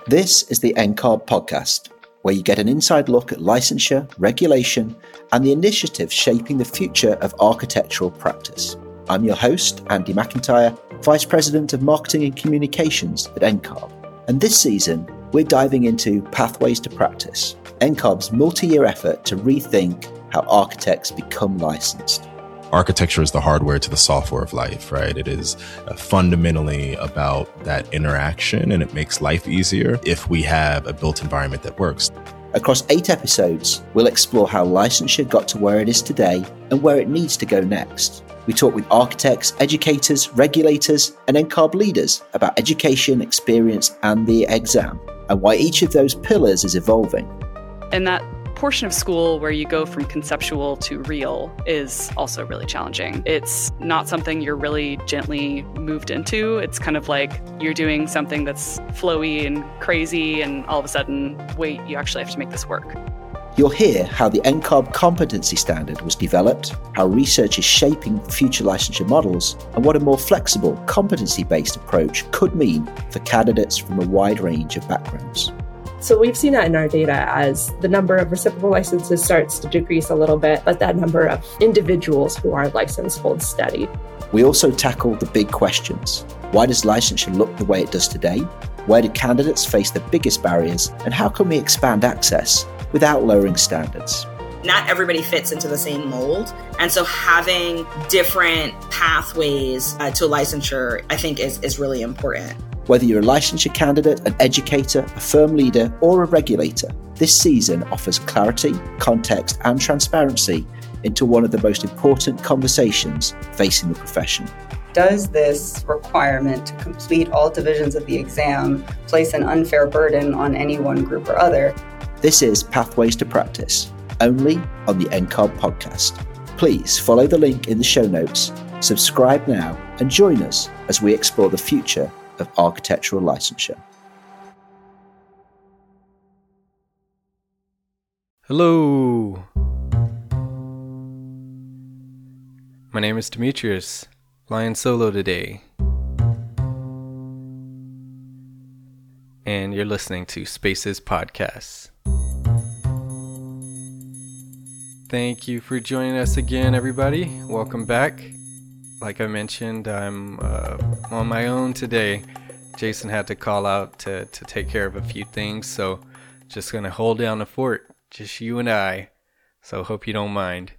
This is the NCARB podcast, where you get an inside look at licensure, regulation, and the initiatives shaping the future of architectural practice. I'm your host, Andy McIntyre, Vice President of Marketing and Communications at NCARB. And this season, we're diving into Pathways to Practice, NCARB's multi-year effort to rethink how architects become licensed. Architecture is the hardware to the software of life, right? It is fundamentally about that interaction, and it makes life easier if we have a built environment that works. Across 8 episodes, we'll explore how licensure got to where it is today and where it needs to go next. We talk with architects, educators, regulators, and NCARB leaders about education, experience, and the exam, and why each of those pillars is evolving. And that portion of school where you go from conceptual to real is also really challenging. It's not something you're really gently moved into. It's kind of like you're doing something that's flowy and crazy, and all of a sudden, wait, you actually have to make this work. You'll hear how the NCARB competency standard was developed, how research is shaping future licensure models, and what a more flexible, competency-based approach could mean for candidates from a wide range of backgrounds. So we've seen that in our data as the number of reciprocal licenses starts to decrease a little bit, but that number of individuals who are licensed holds steady. We also tackle the big questions. Why does licensure look the way it does today? Where do candidates face the biggest barriers? And how can we expand access without lowering standards? Not everybody fits into the same mold. And so having different pathways to licensure, I think is really important. Whether you're a licensure candidate, an educator, a firm leader, or a regulator, this season offers clarity, context, and transparency into one of the most important conversations facing the profession. Does this requirement to complete all divisions of the exam place an unfair burden on any one group or other? This is Pathways to Practice, only on the NCARB podcast. Please follow the link in the show notes, subscribe now, and join us as we explore the future of architectural licensure. Hello. My name is Demetrius, flying solo today. And you're listening to Spaces Podcasts. Thank you for joining us again, everybody. Welcome back. Like I mentioned, I'm on my own today. Jason had to call out to take care of a few things, so just going to hold down the fort, just you and I. So hope you don't mind.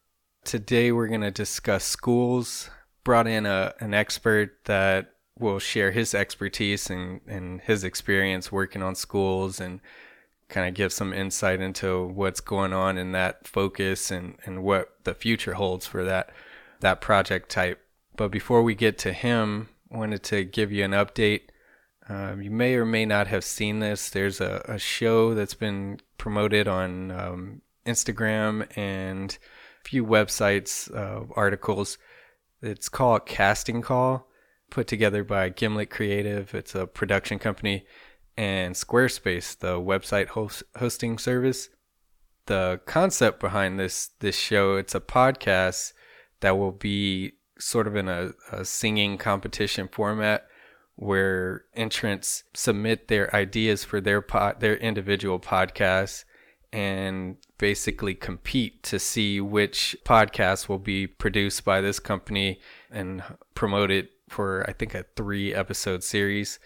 Today we're going to discuss schools. Brought in an expert that will share his expertise and his experience working on schools and kind of give some insight into what's going on in that focus and what the future holds for that project type. But before we get to him, I wanted to give you an update. You may or may not have seen this. There's a show that's been promoted on Instagram and a few websites, articles. It's called Casting Call, put together by Gimlet Creative. It's a production company, and Squarespace, the website hosting service. The concept behind this show, it's a podcast that will be sort of in a singing competition format where entrants submit their ideas for their individual podcasts and basically compete to see which podcast will be produced by this company and promoted for, I think, a 3-episode series.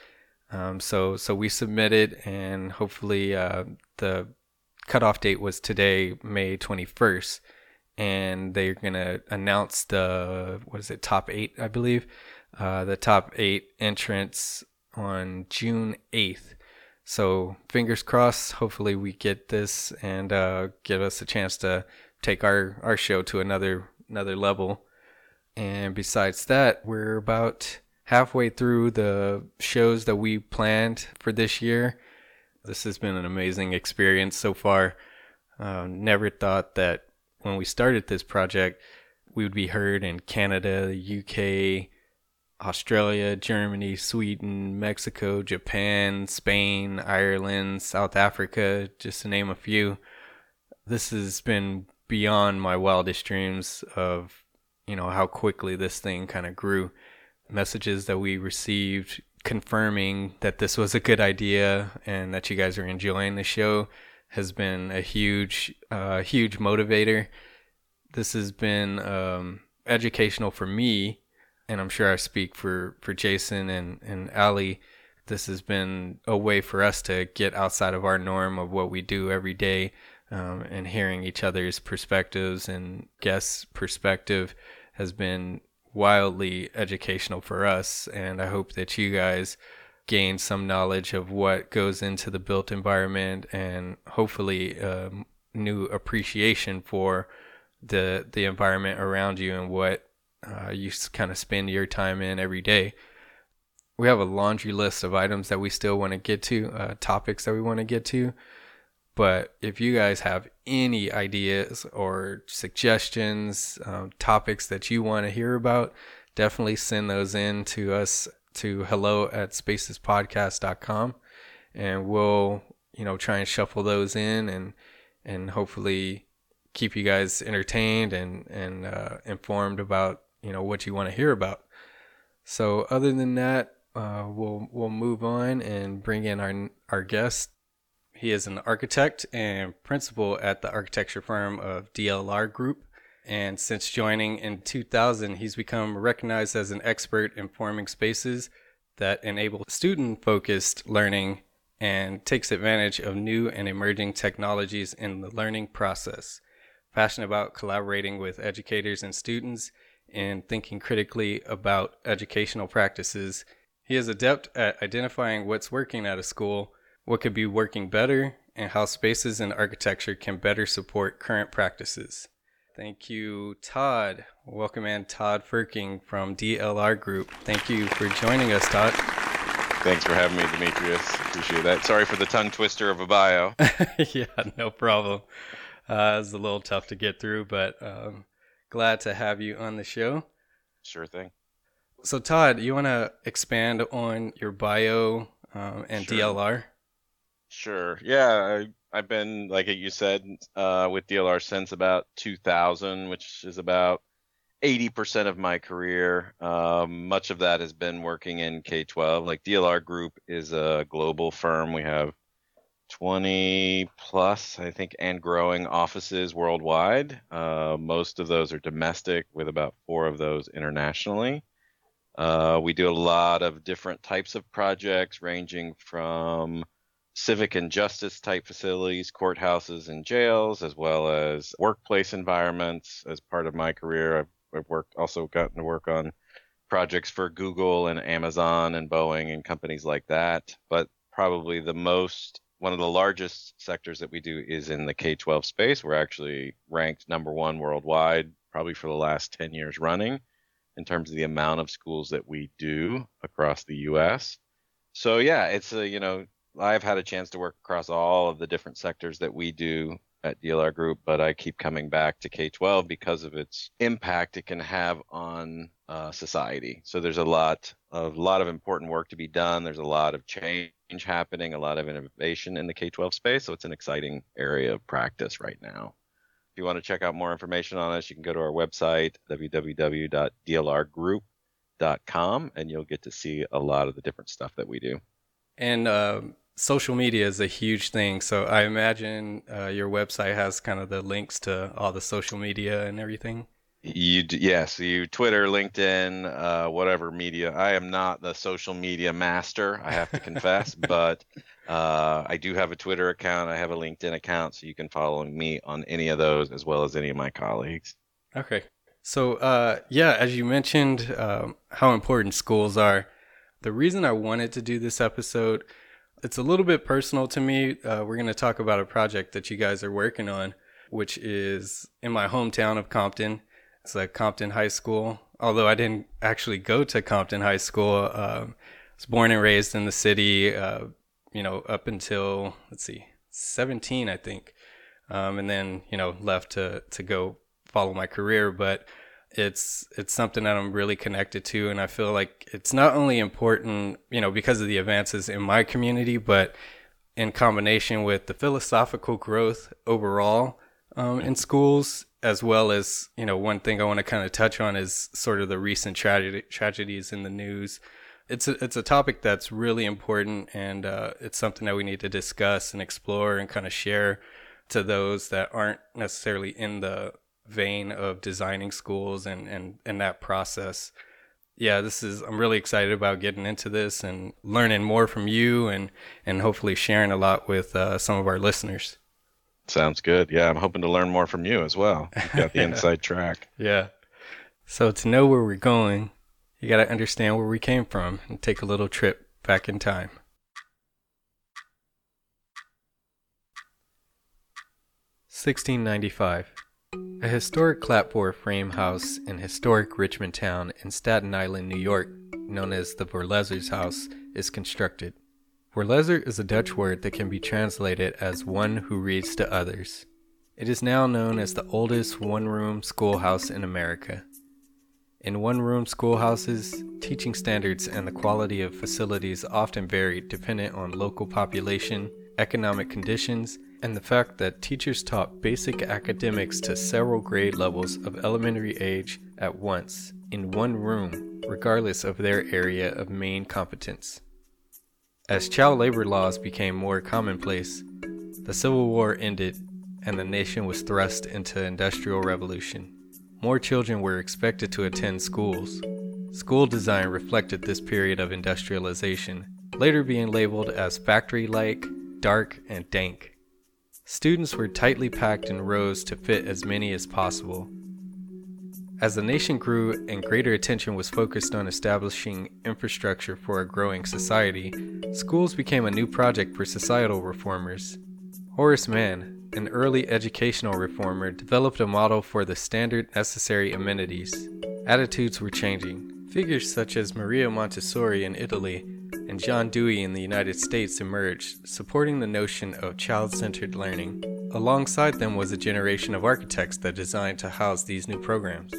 So we submitted, and hopefully the cutoff date was today, May 21st. And they're going to announce top 8, I believe, the top 8 entrants on June 8th. So fingers crossed, hopefully we get this and give us a chance to take our show to another level. And besides that, we're about halfway through the shows that we planned for this year. This has been an amazing experience so far. Never thought that when we started this project, we would be heard in Canada, the UK, Australia, Germany, Sweden, Mexico, Japan, Spain, Ireland, South Africa, just to name a few. This has been beyond my wildest dreams of, how quickly this thing kind of grew. Messages that we received confirming that this was a good idea and that you guys are enjoying the show has been a huge motivator. This has been educational for me, and I'm sure I speak for Jason and Ali. This has been a way for us to get outside of our norm of what we do every day, and hearing each other's perspectives and guests' perspective has been wildly educational for us. And I hope that you guys gain some knowledge of what goes into the built environment, and hopefully new appreciation for the environment around you and what you kind of spend your time in every day. We have a laundry list of items that we still want to get to, topics that we want to get to. But if you guys have any ideas or suggestions, topics that you want to hear about, definitely send those in to us to hello@spacespodcast.com, and we'll try and shuffle those in and hopefully keep you guys entertained and informed about what you want to hear about. So other than that, we'll move on and bring in our guest. He is an architect and principal at the architecture firm of DLR Group. And since joining in 2000, he's become recognized as an expert in forming spaces that enable student-focused learning and takes advantage of new and emerging technologies in the learning process. Passionate about collaborating with educators and students and thinking critically about educational practices, he is adept at identifying what's working at a school, what could be working better, and how spaces and architecture can better support current practices. Thank you, Todd. Welcome in, Todd Firking from DLR Group. Thank you for joining us, Todd. Thanks for having me, Demetrius. Appreciate that. Sorry for the tongue twister of a bio. Yeah, no problem. It was a little tough to get through, but glad to have you on the show. Sure thing. So, Todd, you want to expand on your bio and Sure. DLR? Sure. Yeah, I've been, like you said, with DLR since about 2000, which is about 80% of my career. Much of that has been working in K-12. Like DLR Group is a global firm. We have 20 plus, I think, and growing offices worldwide. Most of those are domestic, with about 4 of those internationally. We do a lot of different types of projects, ranging from civic and justice type facilities, courthouses and jails, as well as workplace environments. As part of my career, I've also gotten to work on projects for Google and Amazon and Boeing and companies like that. But probably one of the largest sectors that we do is in the K-12 space. We're actually ranked number 1 worldwide, probably for the last 10 years running, in terms of the amount of schools that we do across the U.S. So yeah, it's I've had a chance to work across all of the different sectors that we do at DLR Group, but I keep coming back to K-12 because of its impact it can have on society. So there's a lot of important work to be done. There's a lot of change happening, a lot of innovation in the K-12 space. So it's an exciting area of practice right now. If you want to check out more information on us, you can go to our website, www.dlrgroup.com, and you'll get to see a lot of the different stuff that we do. And social media is a huge thing. So I imagine your website has kind of the links to all the social media and everything. Yes, Twitter, LinkedIn, whatever media. I am not the social media master, I have to confess, but I do have a Twitter account. I have a LinkedIn account, so you can follow me on any of those, as well as any of my colleagues. Okay. So, as you mentioned, how important schools are. The reason I wanted to do this episode, it's a little bit personal to me. We're going to talk about a project that you guys are working on, which is in my hometown of Compton. It's like Compton High School. Although I didn't actually go to Compton High School, I was born and raised in the city, up until, 17, I think. And then, left to go follow my career. But it's something that I'm really connected to. And I feel like it's not only important, because of the advances in my community, but in combination with the philosophical growth overall in schools, as well as, one thing I want to kind of touch on is sort of the recent tragedies in the news It's a topic that's really important, and it's something that we need to discuss and explore and kind of share to those that aren't necessarily in the vein of designing schools and that process. Yeah, I'm really excited about getting into this and learning more from you and hopefully sharing a lot with some of our listeners. Sounds good. Yeah, I'm hoping to learn more from you as well. You've got the inside track. Yeah. So to know where we're going, you got to understand where we came from and take a little trip back in time. (1695). A historic clapboard frame house in historic Richmond Town in Staten Island, New York, known as the Voorlezers House, is constructed. Voorlezer is a Dutch word that can be translated as one who reads to others. It is now known as the oldest one-room schoolhouse in America. In one-room schoolhouses, teaching standards and the quality of facilities often vary dependent on local population, economic conditions, and the fact that teachers taught basic academics to several grade levels of elementary age at once, in one room, regardless of their area of main competence. As child labor laws became more commonplace, the Civil War ended and the nation was thrust into industrial revolution. More children were expected to attend schools. School design reflected this period of industrialization, later being labeled as factory-like, dark, and dank. Students were tightly packed in rows to fit as many as possible. As the nation grew and greater attention was focused on establishing infrastructure for a growing society, schools became a new project for societal reformers. Horace Mann, an early educational reformer, developed a model for the standard necessary amenities. Attitudes were changing. Figures such as Maria Montessori in Italy and John Dewey in the United States emerged, supporting the notion of child-centered learning. Alongside them was a generation of architects that designed to house these new programs.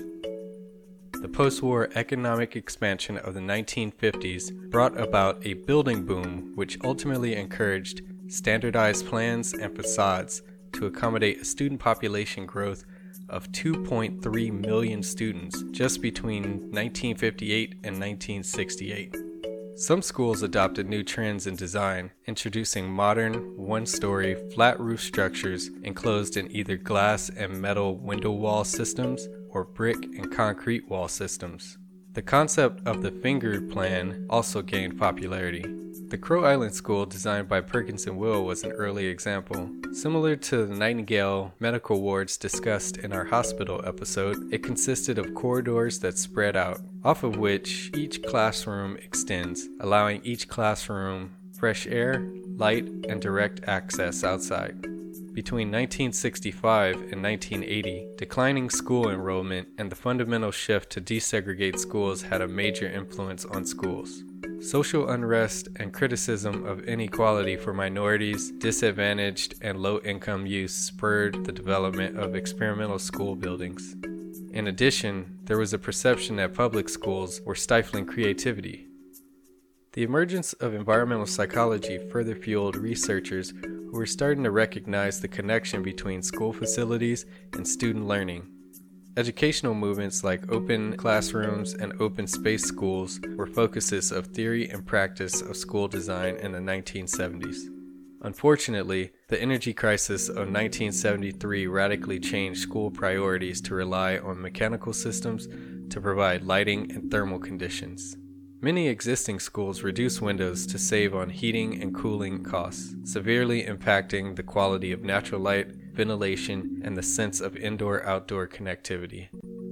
The post-war economic expansion of the 1950s brought about a building boom which ultimately encouraged standardized plans and facades to accommodate a student population growth of 2.3 million students just between 1958 and 1968. Some schools adopted new trends in design, introducing modern, one-story, flat roof structures enclosed in either glass and metal window wall systems or brick and concrete wall systems. The concept of the fingered plan also gained popularity. The Crow Island School, designed by Perkins and Will, was an early example. Similar to the Nightingale medical wards discussed in our hospital episode, it consisted of corridors that spread out, off of which each classroom extends, allowing each classroom fresh air, light, and direct access outside. Between 1965 and 1980, declining school enrollment and the fundamental shift to desegregate schools had a major influence on schools. Social unrest and criticism of inequality for minorities, disadvantaged, and low-income youth spurred the development of experimental school buildings. In addition, there was a perception that public schools were stifling creativity. The emergence of environmental psychology further fueled researchers who were starting to recognize the connection between school facilities and student learning. Educational movements like open classrooms and open space schools were focuses of theory and practice of school design in the 1970s. Unfortunately, the energy crisis of 1973 radically changed school priorities to rely on mechanical systems to provide lighting and thermal conditions. Many existing schools reduced windows to save on heating and cooling costs, severely impacting the quality of natural light, ventilation, and the sense of indoor-outdoor connectivity.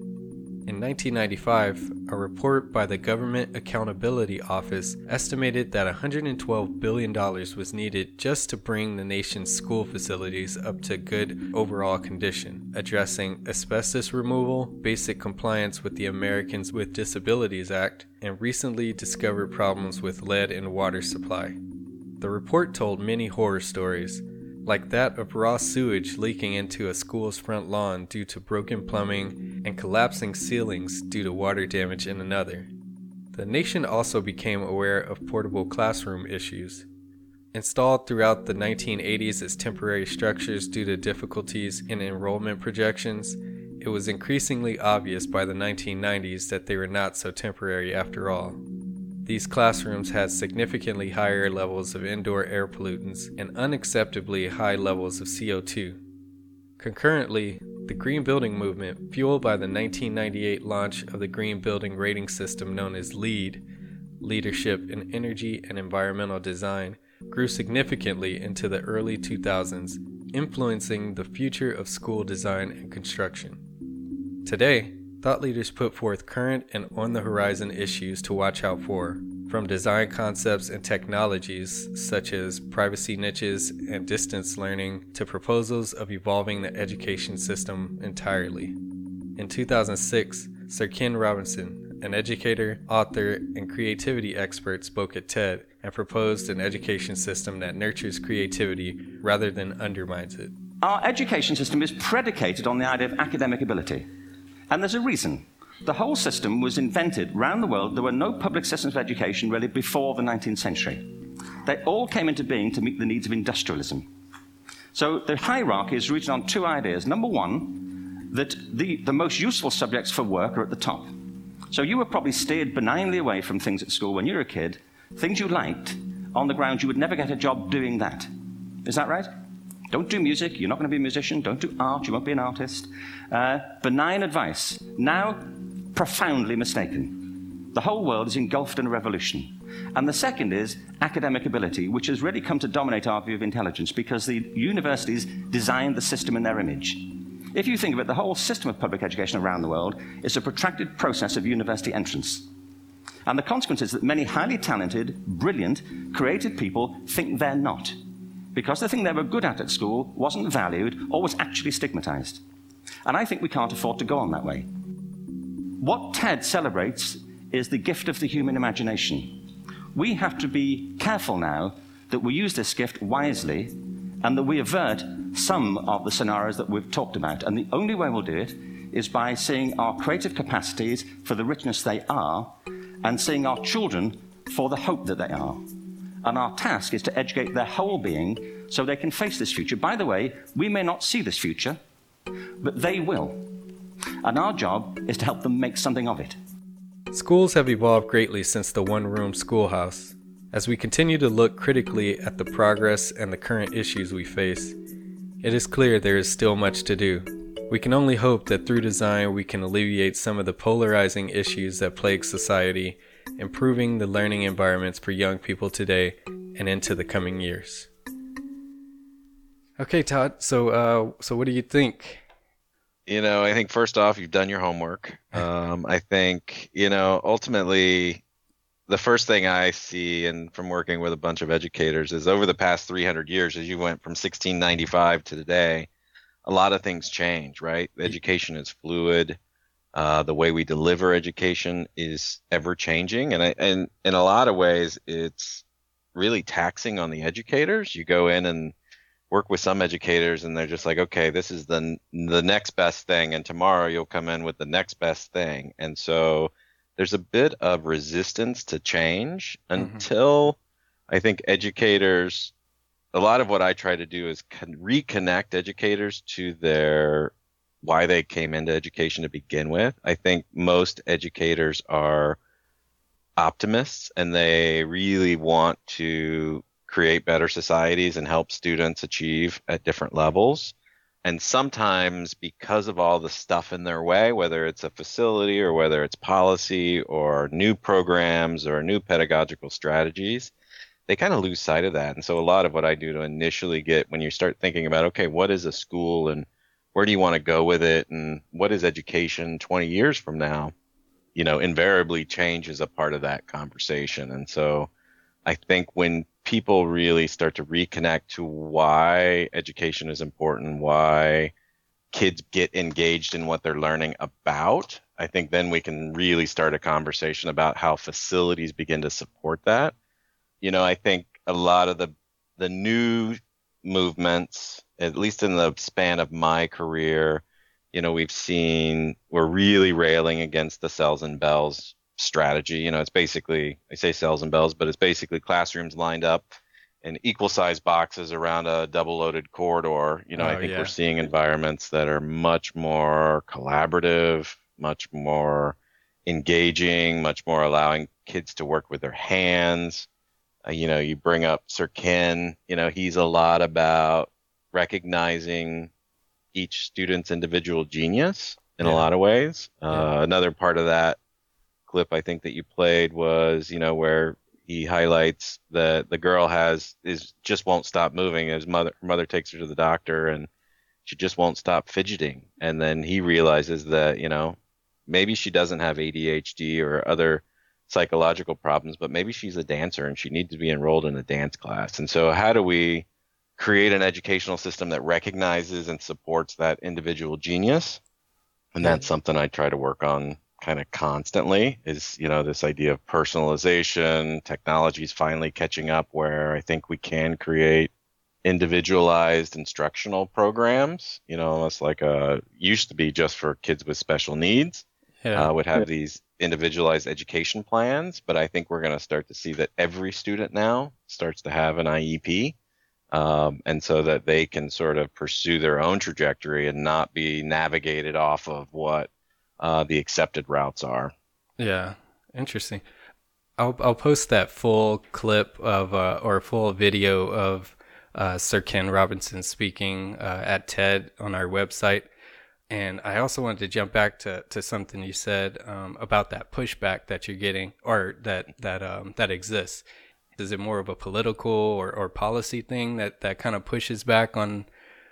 In 1995, a report by the Government Accountability Office estimated that $112 billion was needed just to bring the nation's school facilities up to good overall condition, addressing asbestos removal, basic compliance with the Americans with Disabilities Act, and recently discovered problems with lead in water supply. The report told many horror stories, like that of raw sewage leaking into a school's front lawn due to broken plumbing and collapsing ceilings due to water damage in another. The nation also became aware of portable classroom issues. Installed throughout the 1980s as temporary structures due to difficulties in enrollment projections, it was increasingly obvious by the 1990s that they were not so temporary after all. These classrooms had significantly higher levels of indoor air pollutants and unacceptably high levels of CO2. Concurrently, the green building movement, fueled by the 1998 launch of the green building rating system known as LEED, Leadership in Energy and Environmental Design, grew significantly into the early 2000s, influencing the future of school design and construction. Today, thought leaders put forth current and on-the-horizon issues to watch out for, from design concepts and technologies such as privacy niches and distance learning to proposals of evolving the education system entirely. In 2006, Sir Ken Robinson, an educator, author, and creativity expert, spoke at TED and proposed an education system that nurtures creativity rather than undermines it. Our education system is predicated on the idea of academic ability. And there's a reason. The whole system was invented around the world. There were no public systems of education really before the 19th century. They all came into being to meet the needs of industrialism. So the hierarchy is rooted on two ideas. Number one, that the most useful subjects for work are at the top. So you were probably steered benignly away from things at school when you were a kid, things you liked, on the grounds you would never get a job doing that. Is that right? Don't do music, you're not going to be a musician. Don't do art, you won't be an artist. Benign advice, now profoundly mistaken. The whole world is engulfed in a revolution. And the second is academic ability, which has really come to dominate our view of intelligence because the universities designed the system in their image. If you think of it, the whole system of public education around the world is a protracted process of university entrance. And the consequence is that many highly talented, brilliant, creative people think they're not, because the thing they were good at school wasn't valued or was actually stigmatized. And I think we can't afford to go on that way. What TED celebrates is the gift of the human imagination. We have to be careful now that we use this gift wisely and that we avert some of the scenarios that we've talked about. And the only way we'll do it is by seeing our creative capacities for the richness they are and seeing our children for the hope that they are. And our task is to educate their whole being so they can face this future. By the way, we may not see this future, but they will. And our job is to help them make something of it. Schools have evolved greatly since the one-room schoolhouse. As we continue to look critically at the progress and the current issues we face, it is clear there is still much to do. We can only hope that through design we can alleviate some of the polarizing issues that plague society, improving the learning environments for young people today and into the coming years. Okay, Todd, so what do you think? I think first off, you've done your homework. I think, ultimately, the first thing I see, and from working with a bunch of educators, is over the past 300 years, as you went from 1695 to today, a lot of things change, right? Education is fluid. The way we deliver education is ever changing. And in a lot of ways, it's really taxing on the educators. You go in and work with some educators and they're just like, okay, this is the next best thing. And tomorrow you'll come in with the next best thing. And so there's a bit of resistance to change until I think educators, a lot of what I try to do is reconnect educators to why they came into education to begin with. I think most educators are optimists and they really want to create better societies and help students achieve at different levels. And sometimes because of all the stuff in their way, whether it's a facility or whether it's policy or new programs or new pedagogical strategies, they kind of lose sight of that. And so a lot of what I do to initially get, when you start thinking about, okay, what is a school and where do you want to go with it and what is education 20 years from now, invariably change is a part of that conversation. And so I think when people really start to reconnect to why education is important, why kids get engaged in what they're learning about, I think then we can really start a conversation about how facilities begin to support that. I think a lot of the new movements, at least in the span of my career, we're really railing against the cells and bells strategy. It's basically, I say cells and bells, but it's basically classrooms lined up in equal size boxes around a double loaded corridor. I think we're seeing environments that are much more collaborative, much more engaging, much more allowing kids to work with their hands. You bring up Sir Ken, he's a lot about recognizing each student's individual genius in a lot of ways. Another part of that clip I think that you played was, where he highlights that the girl just won't stop moving. Her mother takes her to the doctor and she just won't stop fidgeting. And then he realizes that, maybe she doesn't have ADHD or other psychological problems, but maybe she's a dancer and she needs to be enrolled in a dance class. And so how do we create an educational system that recognizes and supports that individual genius? And that's something I try to work on kind of constantly is, this idea of personalization. Technology is finally catching up where I think we can create individualized instructional programs, almost like used to be just for kids with special needs, would have these individualized education plans. But I think we're going to start to see that every student now starts to have an IEP. And so that they can sort of pursue their own trajectory and not be navigated off of what the accepted routes are. Yeah, interesting. I'll post that full clip of or full video of Sir Ken Robinson speaking at TED on our website. And I also wanted to jump back to something you said about that pushback that you're getting, or that exists. Is it more of a political or policy thing that kind of pushes back on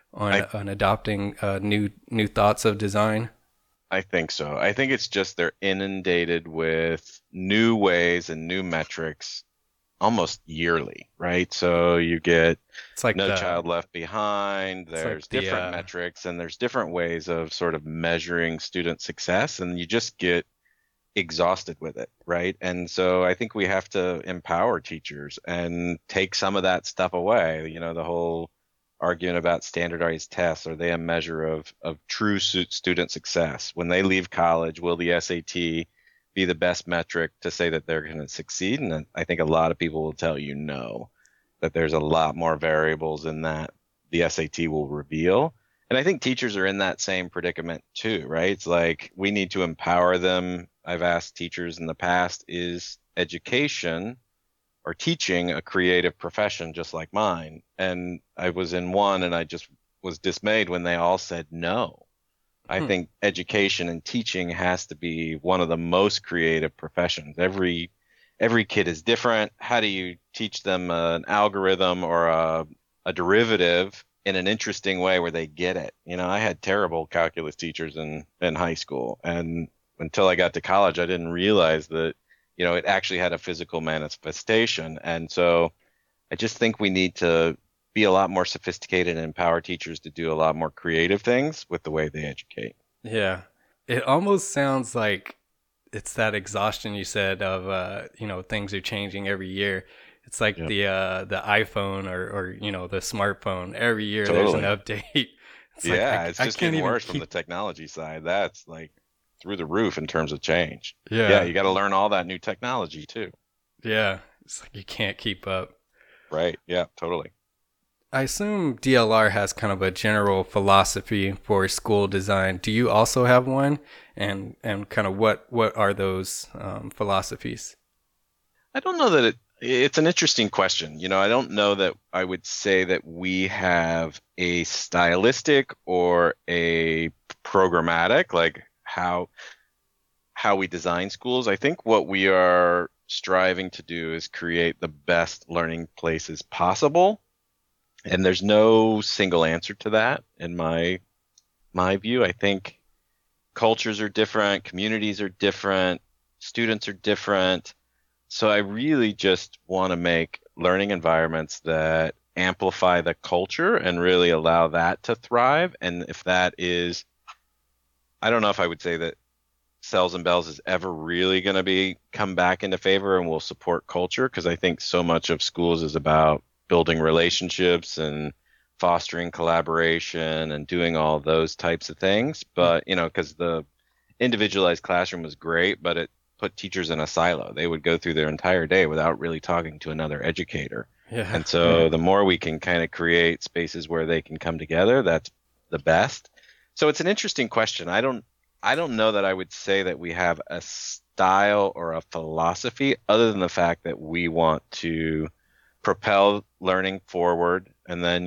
adopting new thoughts of design? I think so. I think it's just they're inundated with new ways and new metrics almost yearly, right? So you get No Child Left Behind, there's different metrics, and there's different ways of sort of measuring student success, and you just get exhausted with it, right? And so I think we have to empower teachers and take some of that stuff away. The whole argument about standardized tests, are they a measure of true student success? When they leave college, will the SAT be the best metric to say that they're going to succeed? And I think a lot of people will tell you no, that there's a lot more variables in that the SAT will reveal. And I think teachers are in that same predicament too, right? It's like we need to empower them. I've asked teachers in the past, is education or teaching a creative profession just like mine? And I was in one and I just was dismayed when they all said no. I think education and teaching has to be one of the most creative professions. Every kid is different. How do you teach them an algorithm or a derivative in an interesting way where they get it? I had terrible calculus teachers in high school, and until I got to college, I didn't realize that, it actually had a physical manifestation. And so I just think we need to be a lot more sophisticated and empower teachers to do a lot more creative things with the way they educate. Yeah. It almost sounds like it's that exhaustion you said of, things are changing every year. It's like the iPhone or the smartphone. Every year there's an update. It's just getting worse from the technology side. That's like through the roof in terms of change. Yeah, you got to learn all that new technology too. Yeah, it's like you can't keep up. Right. Yeah, totally. I assume DLR has kind of a general philosophy for school design. Do you also have one? And kind of what are those philosophies? I don't know that it's an interesting question. I don't know that I would say that we have a stylistic or a programmatic, like how we design schools. I think what we are striving to do is create the best learning places possible. And there's no single answer to that in my view. I think cultures are different, communities are different, students are different. So I really just want to make learning environments that amplify the culture and really allow that to thrive. And if that is, I don't know if I would say that Cells and Bells is ever really going to come back into favor and will support culture, because I think so much of schools is about building relationships and fostering collaboration and doing all those types of things. But, because the individualized classroom was great, but it put teachers in a silo. They would go through their entire day without really talking to another educator. Yeah. And so the more we can kind of create spaces where they can come together, that's the best. So it's an interesting question. I don't I don't know that I would say that we have a style or a philosophy, other than the fact that we want to propel learning forward. And then,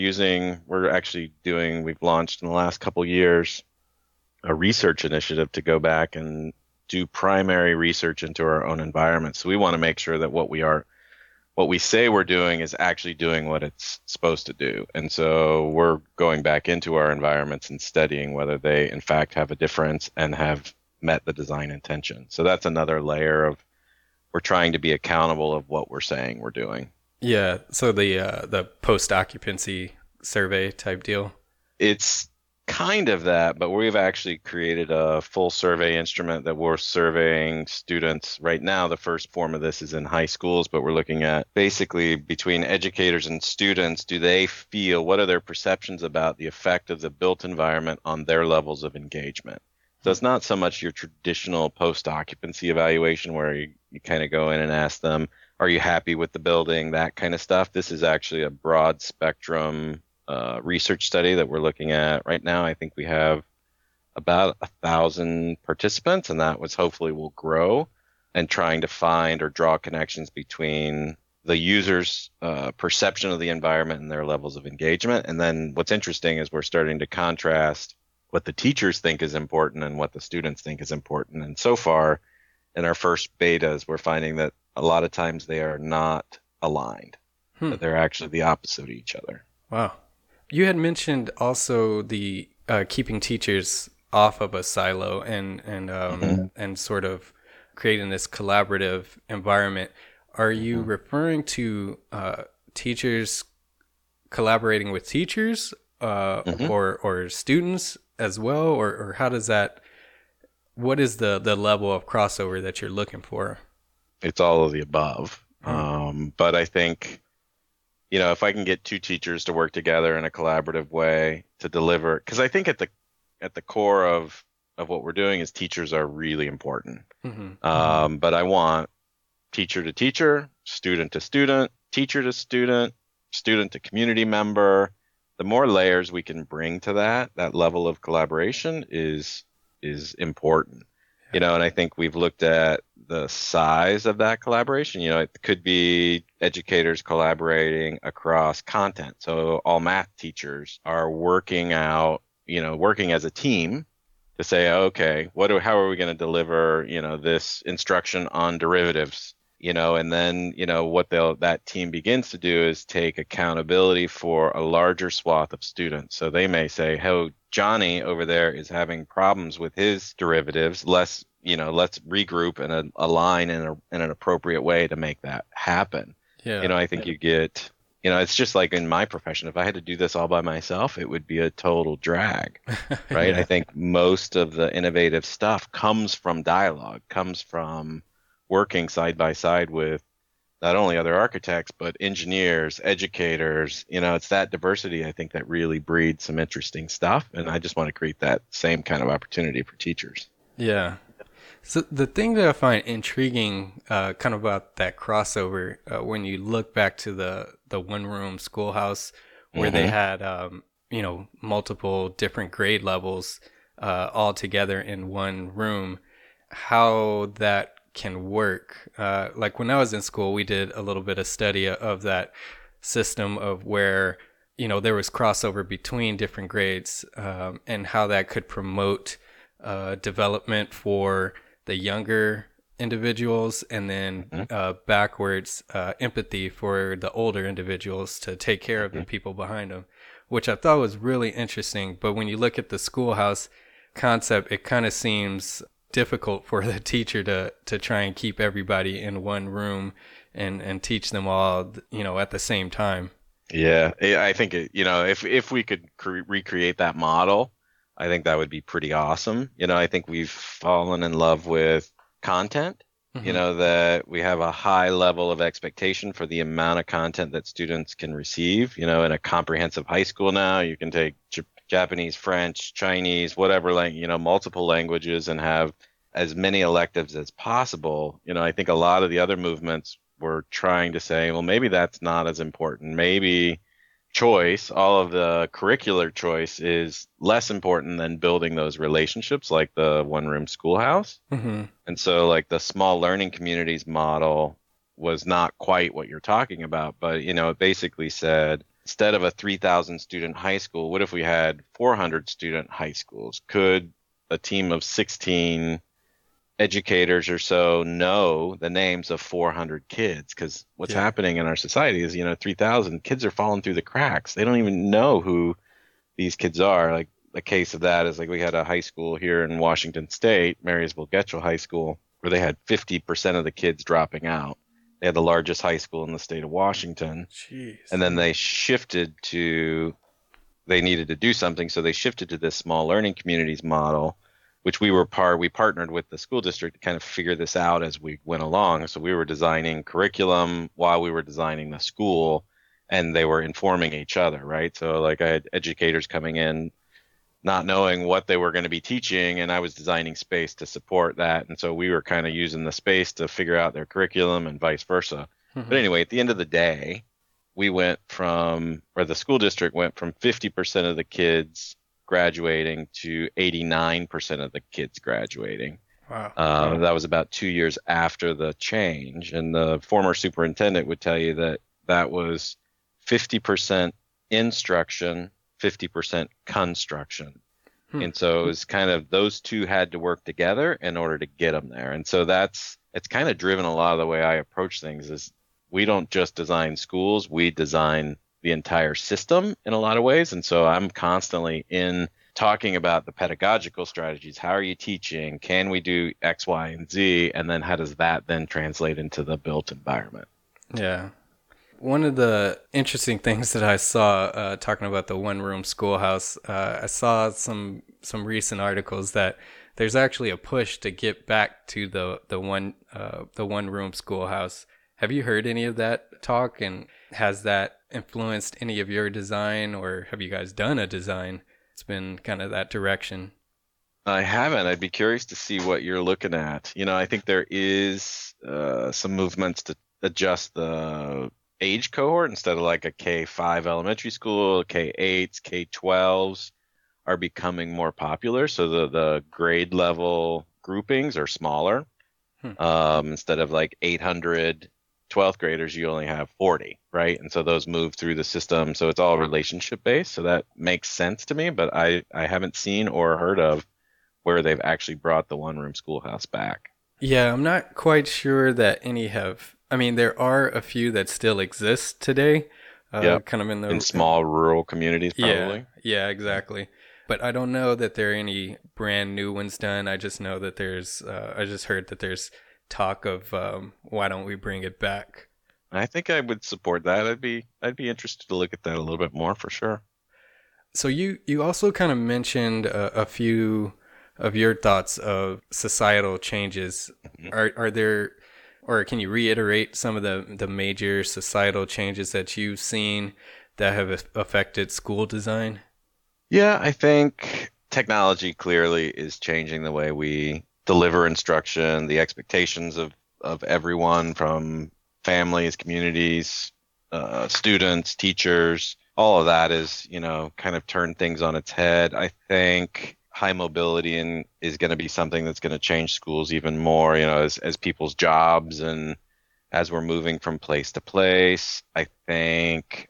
we've launched in the last couple years a research initiative to go back and do primary research into our own environment. So we want to make sure that what we say we're doing is actually doing what it's supposed to do. And so we're going back into our environments and studying whether they in fact have a difference and have met the design intention. So that's another layer of, we're trying to be accountable of what we're saying we're doing. Yeah. So the post-occupancy survey type deal. It's kind of that, but we've actually created a full survey instrument that we're surveying students right now. The first form of this is in high schools, but we're looking at basically between educators and students, do they feel, what are their perceptions about the effect of the built environment on their levels of engagement? So it's not so much your traditional post-occupancy evaluation where you kind of go in and ask them, are you happy with the building, that kind of stuff. This is actually a broad spectrum research study that we're looking at right now. I think we have about 1,000 participants, and that was hopefully will grow, and trying to find or draw connections between the user's perception of the environment and their levels of engagement. And then what's interesting is we're starting to contrast what the teachers think is important and what the students think is important. And so far in our first betas, we're finding that a lot of times they are not aligned, that they're actually the opposite of each other. Wow. You had mentioned also the keeping teachers off of a silo and sort of creating this collaborative environment. Are you referring to teachers collaborating with teachers or students as well, or how does that? What is the level of crossover that you're looking for? It's all of the above, but I think, if I can get two teachers to work together in a collaborative way to deliver, because I think at the core of what we're doing is teachers are really important. But I want teacher to teacher, student to student, teacher to student, student to community member. The more layers we can bring to that level of collaboration is important. And I think we've looked at the size of that collaboration. It could be educators collaborating across content. So all math teachers are working as a team to say, okay, how are we going to deliver, this instruction on derivatives, and then, what that team begins to do is take accountability for a larger swath of students. So they may say, hey, Johnny over there is having problems with his derivatives. Let's regroup and align in an appropriate way to make that happen. Yeah. I think you get, it's just like in my profession, if I had to do this all by myself, it would be a total drag, right? Yeah. I think most of the innovative stuff comes from dialogue, comes from working side by side with not only other architects, but engineers, educators. It's that diversity, I think, that really breeds some interesting stuff. And I just want to create that same kind of opportunity for teachers. Yeah. So the thing that I find intriguing kind of about that crossover, when you look back to the one-room schoolhouse where they had, multiple different grade levels all together in one room, how that can work. Like when I was in school, we did a little bit of study of that system of where, there was crossover between different grades and how that could promote development for the younger individuals and then backwards empathy for the older individuals to take care of the people behind them, which I thought was really interesting. But when you look at the schoolhouse concept, it kind of seems difficult for the teacher to try and keep everybody in one room and teach them all, at the same time. Yeah, I think, if we could recreate that model, I think that would be pretty awesome. I think we've fallen in love with content, that we have a high level of expectation for the amount of content that students can receive. In a comprehensive high school now, you can take Japanese, French, Chinese, whatever, multiple languages and have as many electives as possible. I think a lot of the other movements were trying to say, well, maybe that's not as important. Maybe choice, all of the curricular choice is less important than building those relationships like the one room schoolhouse. Mm-hmm. And so like the small learning communities model was not quite what you're talking about, but it basically said, instead of a 3,000 student high school, what if we had 400 student high schools? Could a team of 16 educators or so know the names of 400 kids? Because what's happening in our society is, 3,000 kids are falling through the cracks. They don't even know who these kids are. Like a case of that is like we had a high school here in Washington State, Marysville Getchell High School, where they had 50% of the kids dropping out. They had the largest high school in the state of Washington. Jeez. And then they needed to do something. So they shifted to this small learning communities model, which we partnered with the school district to kind of figure this out as we went along. So we were designing curriculum while we were designing the school, and they were informing each other, right? So like I had educators coming in not knowing what they were going to be teaching, and I was designing space to support that. And so we were kind of using the space to figure out their curriculum and vice versa. Mm-hmm. But anyway, at the end of the day, the school district went from 50% of the kids graduating to 89% of the kids graduating. Wow. That was about 2 years after the change. And the former superintendent would tell you that was 50% instruction, 50% construction. And so it was kind of those two had to work together in order to get them there. And so it's kind of driven a lot of the way I approach things is we don't just design schools, we design the entire system in a lot of ways. And so I'm constantly in talking about the pedagogical strategies. How are you teaching? Can we do X, Y, and Z? And then how does that then translate into the built environment? Yeah. One of the interesting things that I saw talking about the one-room schoolhouse, I saw some recent articles that there's actually a push to get back to the one-room schoolhouse. Have you heard any of that talk, and has that influenced any of your design, or have you guys done a design? It's been kind of that direction. I haven't. I'd be curious to see what you're looking at. I think there is some movements to adjust the age cohort. Instead of like a K-5 elementary school, K-8s, K-12s are becoming more popular. So the grade level groupings are smaller. Instead of like 800 12th graders, you only have 40, right? And so those move through the system. So it's all relationship based. So that makes sense to me, but I haven't seen or heard of where they've actually brought the one room schoolhouse back. Yeah, I'm not quite sure that any have. I mean, there are a few that still exist today, kind of in small rural communities, probably. Yeah, exactly. But I don't know that there are any brand new ones done. I just know that there's. I just heard that there's talk of why don't we bring it back? I think I would support that. I'd be interested to look at that a little bit more for sure. So you also kind of mentioned a few of your thoughts of societal changes. Mm-hmm. Are there, or can you reiterate some of the major societal changes that you've seen that have affected school design? Yeah, I think technology clearly is changing the way we deliver instruction, the expectations of everyone from families, communities, students, teachers. All of that is, kind of turned things on its head. I think high mobility is going to be something that's going to change schools even more, as people's jobs and as we're moving from place to place. I think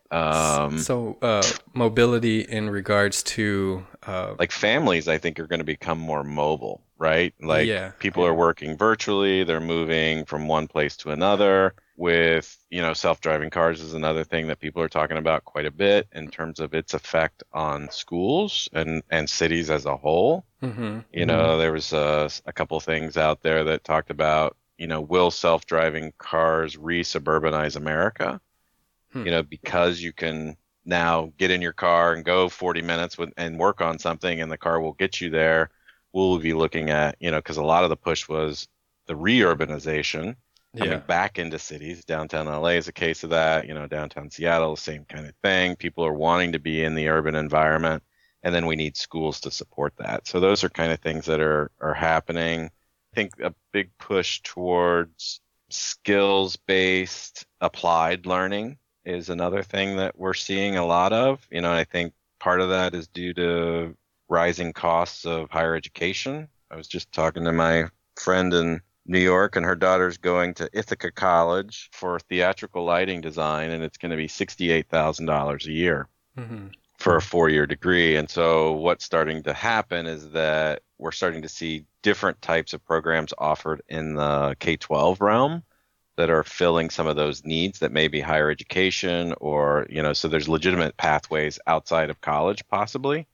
mobility in regards to like families, I think are going to become more mobile, right? Like people are working virtually, they're moving from one place to another. With self-driving cars is another thing that people are talking about quite a bit in terms of its effect on schools and cities as a whole. Mm-hmm. There was a couple things out there that talked about, will self-driving cars re-suburbanize America? Because you can now get in your car and go 40 minutes and work on something, and the car will get you there. We'll be looking at, because a lot of the push was the re-urbanization coming back into cities. Downtown LA is a case of that. Downtown Seattle, same kind of thing. People are wanting to be in the urban environment, and then we need schools to support that. So those are kind of things that are happening. I think a big push towards skills-based applied learning is another thing that we're seeing a lot of. And I think part of that is due to rising costs of higher education. I was just talking to my friend in New York, and her daughter's going to Ithaca College for theatrical lighting design, and it's going to be $68,000 a year for a 4-year degree. And so what's starting to happen is that we're starting to see different types of programs offered in the K-12 realm that are filling some of those needs that may be higher education, or, so there's legitimate pathways outside of college possibly.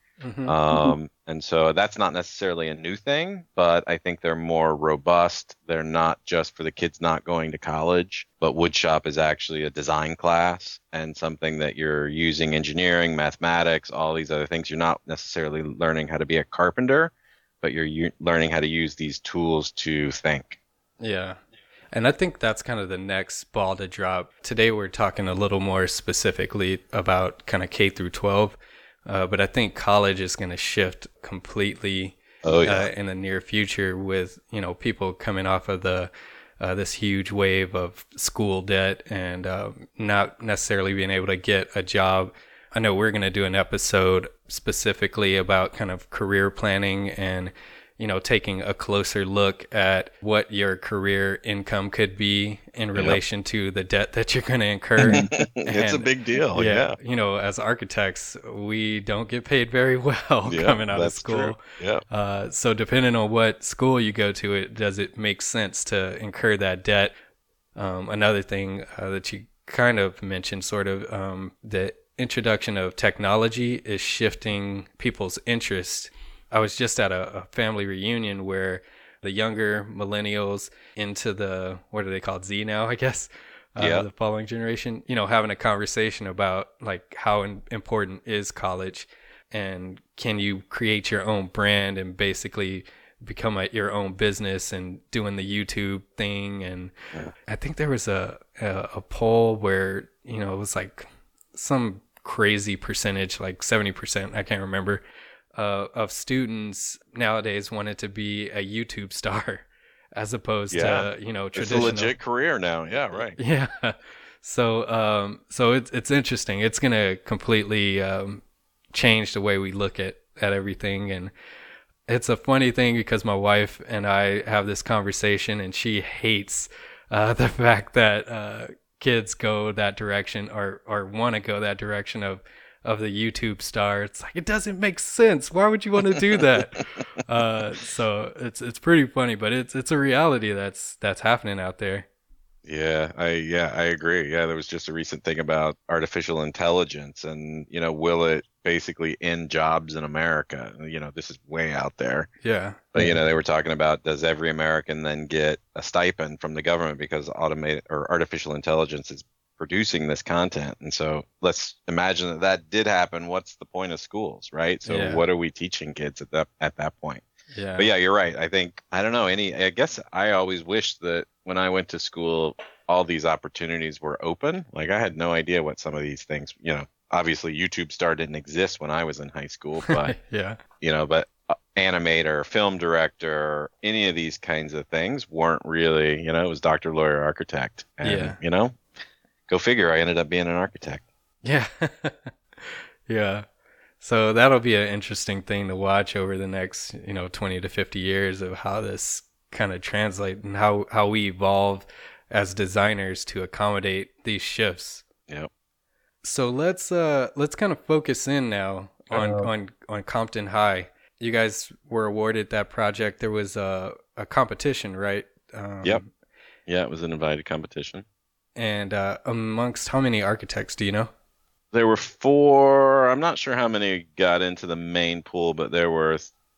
And so that's not necessarily a new thing, but I think they're more robust. They're not just for the kids not going to college, but woodshop is actually a design class and something that you're using engineering, mathematics, all these other things. You're not necessarily learning how to be a carpenter, but you're learning how to use these tools to think. Yeah. And I think that's kind of the next ball to drop. Today we're talking a little more specifically about kind of K through 12. But I think college is going to shift completely in the near future with, people coming off of this huge wave of school debt and not necessarily being able to get a job. I know we're going to do an episode specifically about kind of career planning and, taking a closer look at what your career income could be in relation to the debt that you're going to incur. It's a big deal. Yeah. As architects, we don't get paid very well coming out of school. True. Yeah. So depending on what school you go to, does it make sense to incur that debt? Another thing that you kind of mentioned, sort of, the introduction of technology is shifting people's interest. I was just at a family reunion where the younger millennials into the, what are they called, Z now, I guess, the following generation, having a conversation about like how important is college, and can you create your own brand and basically become your own business and doing the YouTube thing. And I think there was a poll where, it was like some crazy percentage, like 70%, I can't remember, of students nowadays wanted to be a YouTube star as opposed to, traditional. It's a legit career now. Yeah, right. Yeah. So it's interesting. It's going to completely change the way we look at everything. And it's a funny thing because my wife and I have this conversation, and she hates the fact that kids go that direction or want to go that direction of the YouTube star. It's like, it doesn't make sense. Why would you want to do that? So it's pretty funny, but it's a reality that's happening out there. Yeah, I agree. Yeah, there was just a recent thing about artificial intelligence and, will it basically end jobs in America? This is way out there. Yeah. But, they were talking about, does every American then get a stipend from the government because automated or artificial intelligence is producing this content? And so let's imagine that did happen. What's the point of schools, right? So what are we teaching kids at that point? Yeah. But yeah, you're right. I guess I always wished that when I went to school, all these opportunities were open. Like, I had no idea what some of these things, obviously YouTube Star didn't exist when I was in high school, but but animator, film director, any of these kinds of things weren't really, it was doctor, lawyer, architect. And, go figure, I ended up being an architect. Yeah. Yeah. So that'll be an interesting thing to watch over the next, 20 to 50 years of how this kind of translate and how we evolve as designers to accommodate these shifts. Yep. So let's kind of focus in now on Compton High. You guys were awarded that project. There was a competition, right? Yep. Yeah, it was an invited competition. And amongst how many architects do you know? There were 4. I'm not sure how many got into the main pool, but there were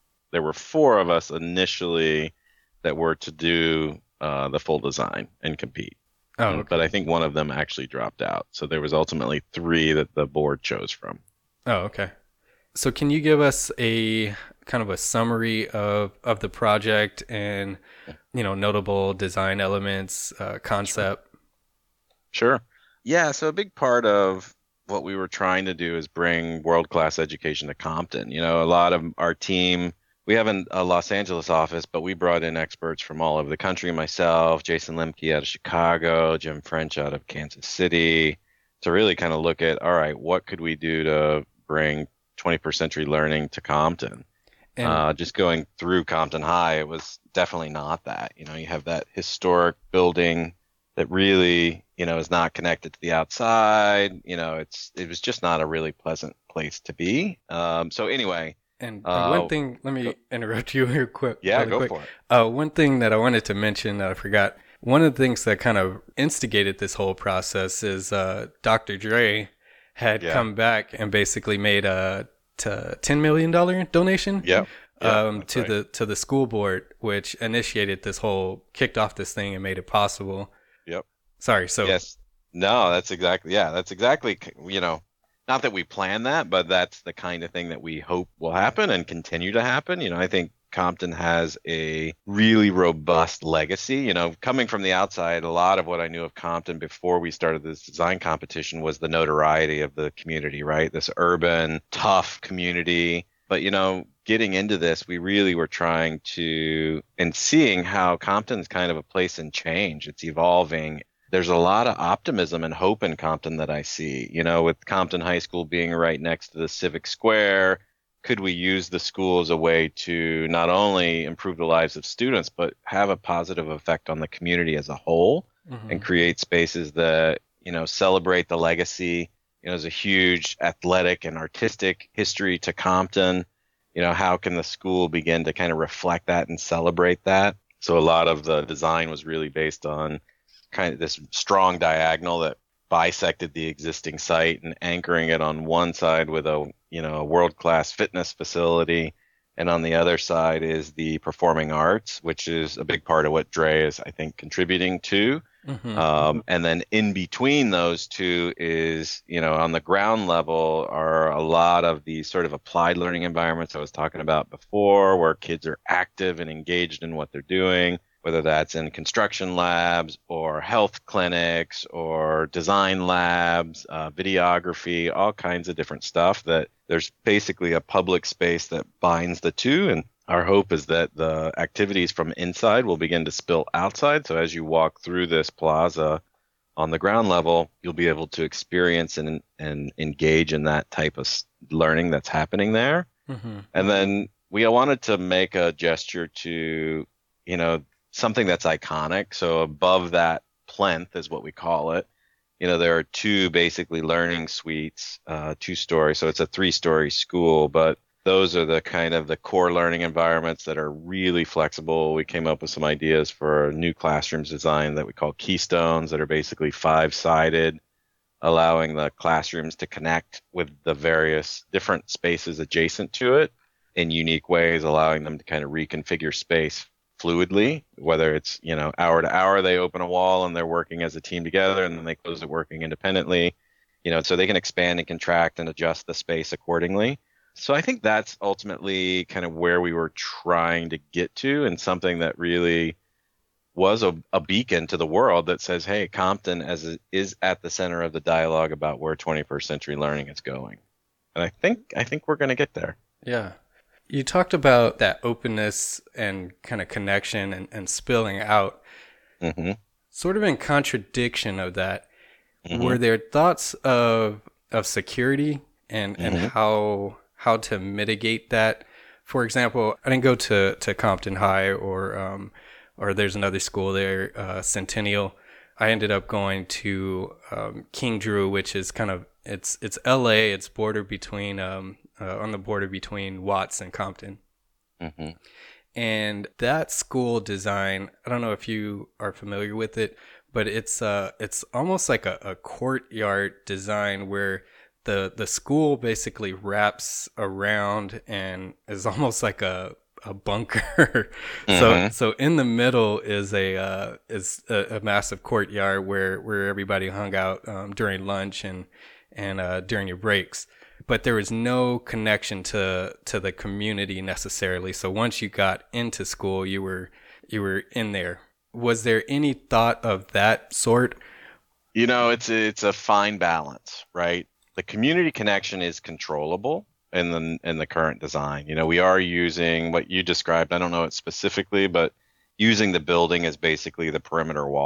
4 of us initially that were to do the full design and compete. Oh, okay. But I think one of them actually dropped out. So there was ultimately 3 that the board chose from. Oh, okay. So can you give us a kind of a summary of the project and, notable design elements, concept? Sure. Yeah. So a big part of what we were trying to do is bring world-class education to Compton. A lot of our team, we have a Los Angeles office, but we brought in experts from all over the country. Myself, Jason Lemke out of Chicago, Jim French out of Kansas City, to really kind of look at, all right, what could we do to bring 21st century learning to Compton? And just going through Compton High, it was definitely not that. You know, you have that historic building that really, you know, is not connected to the outside. You know, it was just not a really pleasant place to be. So anyway. And one thing, let me interrupt you here quick. Yeah, really go quick. for it. One thing that I wanted to mention that I forgot, one of the things that kind of instigated this whole process is Dr. Dre had come back and basically made a $10 million donation to the school board, which initiated this whole, kicked off this thing and made it possible. Yep. Sorry. So yes, no, that's exactly, you know, not that we plan that, but that's the kind of thing that we hope will happen and continue to happen. You know, I think Compton has a really robust legacy. You know, coming from the outside, a lot of what I knew of Compton before we started this design competition was the notoriety of the community, right? This urban, tough community. But, you know, getting into this, we really were trying to, and seeing how Compton's kind of a place in change. It's evolving. There's a lot of optimism and hope in Compton that I see, you know, with Compton High School being right next to the Civic Square. Could we use the school as a way to not only improve the lives of students, but have a positive effect on the community as a whole, and create spaces that, you know, celebrate the legacy? You know, there's a huge athletic and artistic history to Compton. You know, how can the school begin to kind of reflect that and celebrate that? So a lot of the design was really based on kind of this strong diagonal that bisected the existing site and anchoring it on one side with a world-class fitness facility, and on the other side is the performing arts, which is a big part of what Dre is, I think, contributing to. And then in between those two is, you know, on the ground level are a lot of these sort of applied learning environments I was talking about before, where kids are active and engaged in what they're doing, whether that's in construction labs or health clinics or design labs, videography, all kinds of different stuff. That there's basically a public space that binds the two. And our hope is that the activities from inside will begin to spill outside. So as you walk through this plaza on the ground level, you'll be able to experience and engage in that type of learning that's happening there. And then we wanted to make a gesture to, you know, something that's iconic. So above that plinth is what we call it. You know, there are two basically learning suites, 2-story. So it's a 3-story school, but those are the kind of the core learning environments that are really flexible. We came up with some ideas for a new classrooms design that we call Keystones, that are basically 5-sided, allowing the classrooms to connect with the various different spaces adjacent to it in unique ways, allowing them to kind of reconfigure space fluidly, whether it's, you know, hour to hour, they open a wall and they're working as a team together, and then they close it working independently, you know, so they can expand and contract and adjust the space accordingly. So I think that's ultimately kind of where we were trying to get to, and something that really was a beacon to the world that says, hey, Compton is at the center of the dialogue about where 21st century learning is going. And I think we're going to get there. Yeah. You talked about that openness and kind of connection and spilling out. Sort of in contradiction of that, were there thoughts of security and how to mitigate that? For example, I didn't go to Compton High or there's another school there, Centennial. I ended up going to King Drew, which is kind of it's LA. It's border between on the border between Watts and Compton. And that school design, I don't know if you are familiar with it, but it's almost like a courtyard design where the school basically wraps around and is almost like a bunker. So in the middle is a massive courtyard where everybody hung out during lunch and during your breaks. But there was no connection to the community necessarily. So once you got into school, you were in there. Was there any thought of that sort? You know, it's a fine balance, right? The community connection is controllable in the current design. You know, we are using what you described. I don't know it specifically, but using the building as basically the perimeter wall.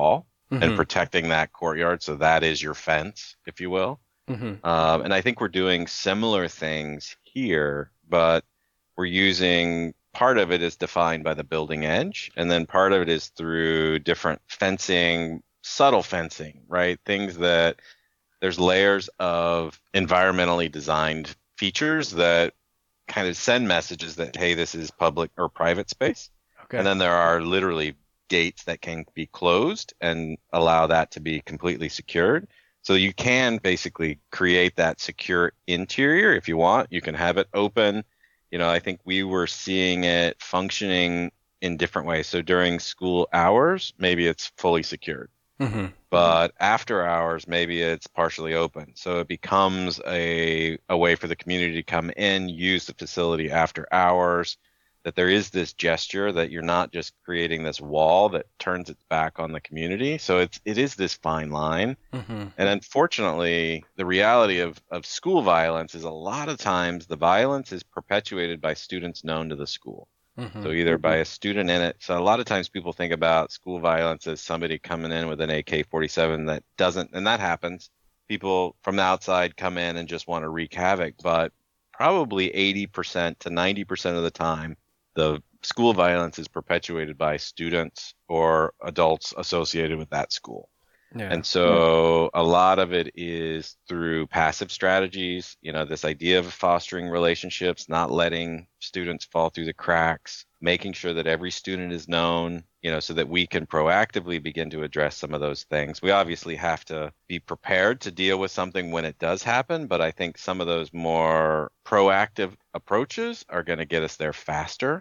and protecting that courtyard. So that is your fence, if you will. And I think we're doing similar things here, but we're using, part of it is defined by the building edge, and then part of it is through different fencing, subtle fencing, right? Things that there's layers of environmentally designed features that kind of send messages that, hey, this is public or private space. Okay. And then there are literally gates that can be closed and allow that to be completely secured. So you can basically create that secure interior if you want. You can have it open. I think we were seeing it functioning in different ways. So during school hours, maybe it's fully secured. But after hours, maybe it's partially open. So it becomes a way for the community to come in, use the facility after hours, that there is this gesture that you're not just creating this wall that turns its back on the community. So it is this fine line. And unfortunately, the reality of school violence is a lot of times the violence is perpetuated by students known to the school. So either by a student in it. So a lot of times people think about school violence as somebody coming in with an AK-47 that doesn't, and that happens. People from the outside come in and just want to wreak havoc, but probably 80% to 90% of the time, the school violence is perpetuated by students or adults associated with that school. And so a lot of it is through passive strategies, this idea of fostering relationships, not letting students fall through the cracks, making sure that every student is known, so that we can proactively begin to address some of those things. We obviously have to be prepared to deal with something when it does happen, but I think some of those more proactive approaches are going to get us there faster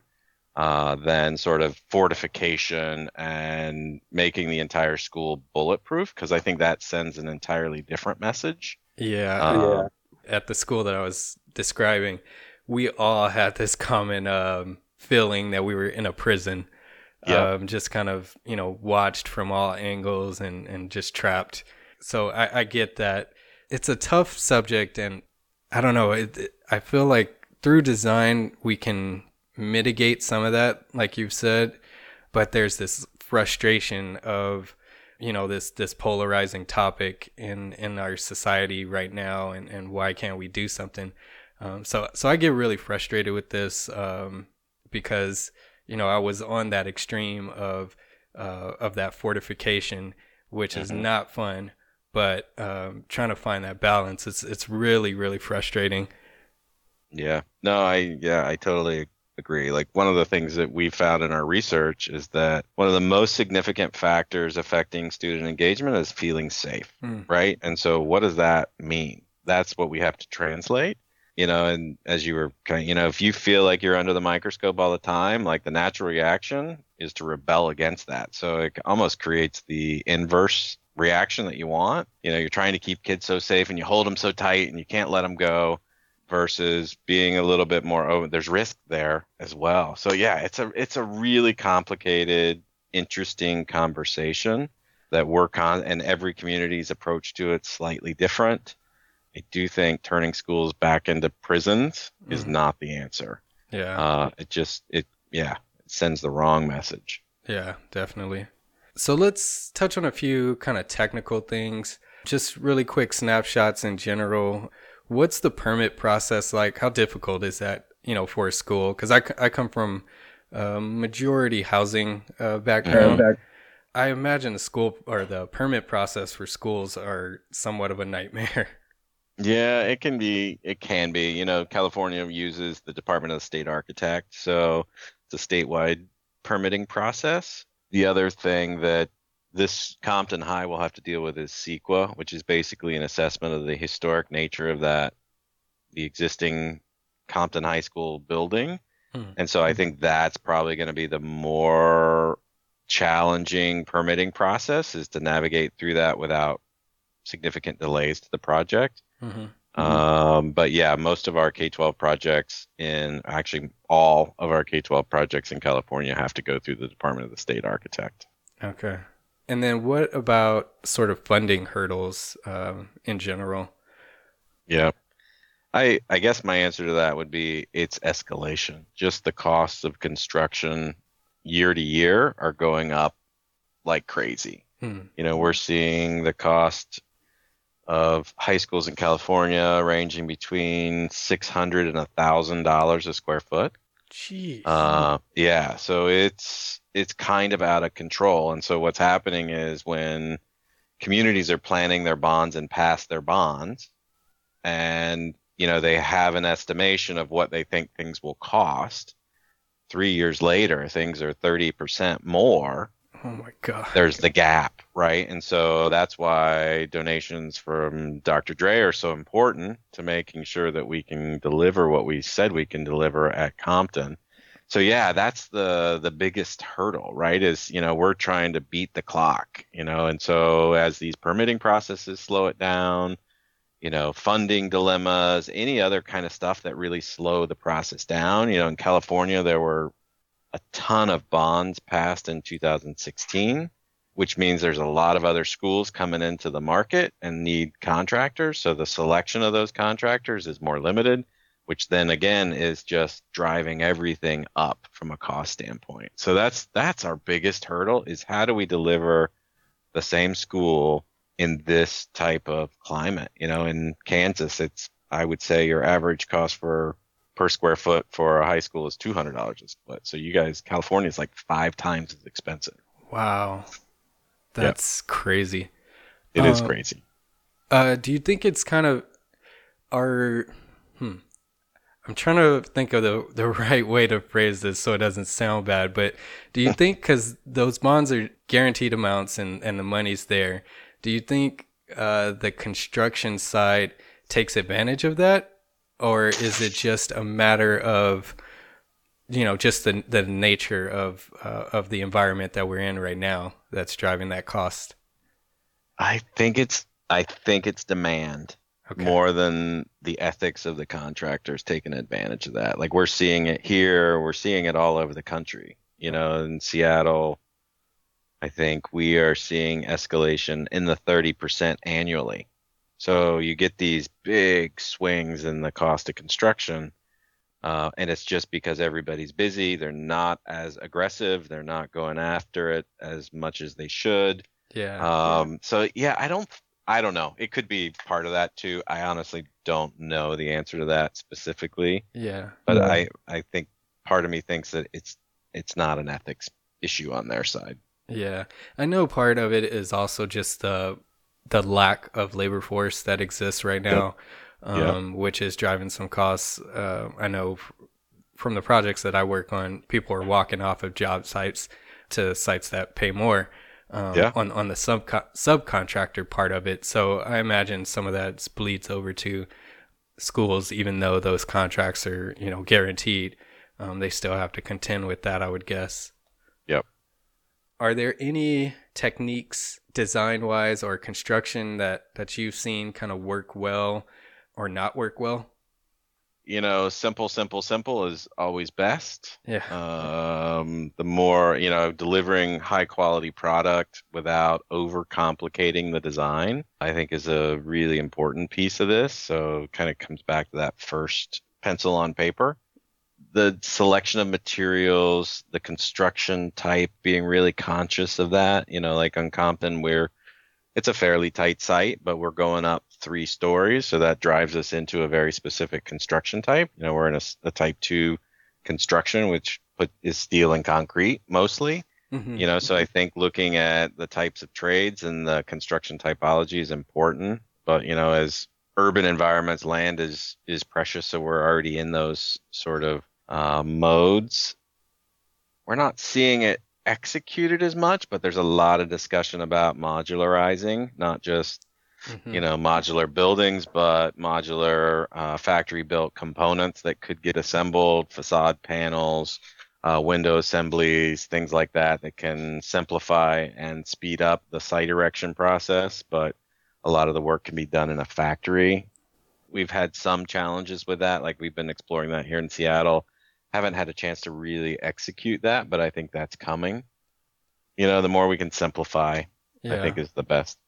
than sort of fortification and making the entire school bulletproof, because I think that sends an entirely different message. At the school that I was describing, we all had this common feeling that we were in a prison, just kind of, watched from all angles and just trapped. So I get that. It's a tough subject, and I don't know, I feel like through design we can mitigate some of that, like you've said, but there's this frustration of this polarizing topic in our society right now, and why can't we do something? So I get really frustrated with this because I was on that extreme of that fortification, which is not fun, but trying to find that balance, it's really, really frustrating. I totally agree. Like, one of the things that we found in our research is that one of the most significant factors affecting student engagement is feeling safe, right? And so what does that mean? That's what we have to translate, and as you were kind of, if you feel like you're under the microscope all the time, like, the natural reaction is to rebel against that. So it almost creates the inverse reaction that you want. You're trying to keep kids so safe and you hold them so tight and you can't let them go, versus being a little bit more open. There's risk there as well. So it's a really complicated, interesting conversation that and every community's approach to it slightly different. I do think turning schools back into prisons is not the answer. It sends the wrong message. Yeah, definitely. So let's touch on a few kind of technical things, just really quick snapshots in general. What's the permit process like? How difficult is that, for a school? Because I come from majority housing background. I imagine the school or the permit process for schools are somewhat of a nightmare. Yeah, it can be. California uses the Department of the State Architect, so it's a statewide permitting process. The other thing that this Compton High will have to deal with is CEQA, which is basically an assessment of the historic nature of the existing Compton High School building. And so I think that's probably going to be the more challenging permitting process, is to navigate through that without significant delays to the project. But most of our K-12 projects actually all of our K-12 projects in California have to go through the Department of the State Architect. Okay. And then what about sort of funding hurdles in general? Yeah. I guess my answer to that would be it's escalation. Just the costs of construction year to year are going up like crazy. You know, we're seeing the cost of high schools in California ranging between $600 and $1,000 a square foot. Jeez. Yeah, so it's kind of out of control. And so what's happening is when communities are planning their bonds and pass their bonds, and you know they have an estimation of what they think things will cost, 3 years later things are 30% more. Oh my God. There's the gap, right? And so that's why donations from Dr. Dre are so important to making sure that we can deliver what we said we can deliver at Compton. So yeah, that's the biggest hurdle, right? Is, you know, we're trying to beat the clock, you know, and so as these permitting processes slow it down, you know, funding dilemmas, any other kind of stuff that really slow the process down. You know, in California, there were a ton of bonds passed in 2016, which means there's a lot of other schools coming into the market and need contractors. So the selection of those contractors is more limited, which then again is just driving everything up from a cost standpoint. So that's our biggest hurdle, is how do we deliver the same school in this type of climate? You know, in Kansas, I would say your average cost per square foot for a high school is $200 a split. So you guys, California is like 5 times as expensive. Wow. That's crazy. It is crazy. Do you think it's kind of I'm trying to think of the right way to phrase this so it doesn't sound bad, but do you think, because those bonds are guaranteed amounts and the money's there, do you think the construction side takes advantage of that? Or is it just a matter of, you know, just the nature of the environment that we're in right now that's driving that cost? I think it's demand. Okay. More than the ethics of the contractors taking advantage of that. Like, we're seeing it here, we're seeing it all over the country. You know, in Seattle, I think we are seeing escalation in the 30% annually. So you get these big swings in the cost of construction, and it's just because everybody's busy. They're not as aggressive. They're not going after it as much as they should. Yeah. So yeah, I don't know. It could be part of that too. I honestly don't know the answer to that specifically. Yeah. But I think part of me thinks that it's not an ethics issue on their side. Yeah. I know part of it is also just the lack of labor force that exists right now, which is driving some costs. I know from the projects that I work on, people are walking off of job sites to sites that pay more. On the subcontractor part of it. So I imagine some of that bleeds over to schools, even though those contracts are, you know, guaranteed. They still have to contend with that, I would guess. Yep. Are there any techniques, design-wise or construction, that you've seen kind of work well or not work well? You know, simple is always best. Yeah. The more, you know, delivering high quality product without overcomplicating the design, I think is a really important piece of this. So it kind of comes back to that first pencil on paper. The selection of materials, the construction type, being really conscious of that. You know, like on Compton, it's a fairly tight site, but we're going up 3 stories. So that drives us into a very specific construction type. You know, we're in a type 2 construction, which is steel and concrete mostly. Mm-hmm. You know, so I think looking at the types of trades and the construction typology is important. But, you know, as urban environments, land is precious. So we're already in those sort of modes. We're not seeing it executed as much, but there's a lot of discussion about modularizing, not just you know, modular buildings, but modular factory built components that could get assembled, facade panels, window assemblies, things like that can simplify and speed up the site erection process. But a lot of the work can be done in a factory. We've had some challenges with that, like we've been exploring that here in Seattle. Haven't had a chance to really execute that, but I think that's coming. You know, the more we can simplify, I think is the best.